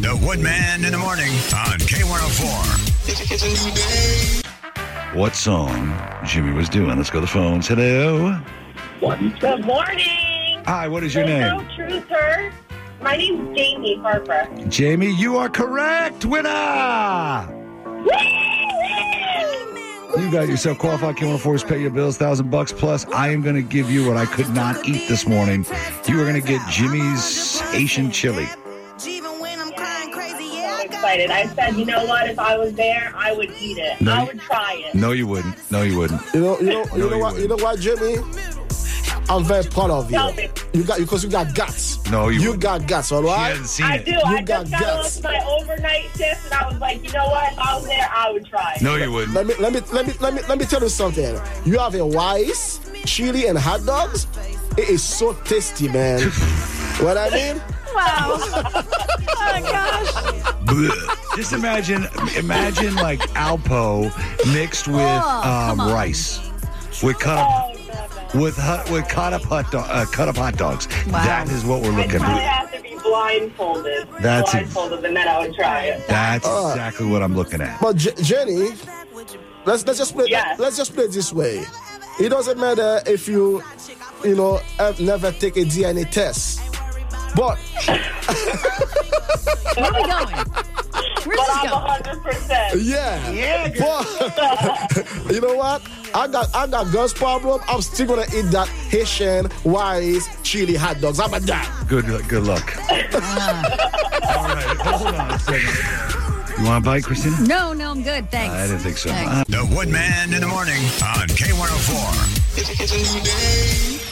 The Woodman in the morning on K104. It's a new day. What song Jimmy was doing? Let's go to the phones. Hello. Good morning. Hi, what is your There's name? no truther. My name's Jamie Harper. Jamie, you are correct. Winner! You got yourself qualified. K104's pay your bills, $1,000 plus. I am going to give you what I could not eat this morning. You are going to get Jimmy's Haitian chili. I'm excited. I said, you know what? If I was there, I would eat it. No, I would try it. No, you wouldn't. No, you wouldn't. You know you what, Jimmy? I'm very proud of you. Tell me. Because you got guts. No, you You wouldn't. got guts, all She right? hasn't seen I it. do. I got just got guts. off my overnight shift, and I was like, you know what? If I was there, I would try it. No, you wouldn't. Let me tell you something. You have a rice, chili, and hot dogs. It is so tasty, man. What I mean? Wow. Oh, gosh. Blech. Just imagine like Alpo mixed with come on. rice with cut up with cut up hot dogs. Wow. That is what we're I'd looking probably for. have to be blindfolded. That's it. Blindfolded, and then I would try it. That's exactly what I'm looking at. But Jenny, let's just play. Yes. Let's just play it this way. It doesn't matter if you have never take a DNA test, but Where are we going? Where's But this I'm going? 100%. yeah. But you know what? I got girls problem. I'm still gonna eat that Haitian rice chili hot dogs. How about that? Good luck. All right, hold on a second. You want a bite, Christina? No, I'm good. Thanks. I didn't think so. Thanks. The Woodman in the morning on K104. It's a new day.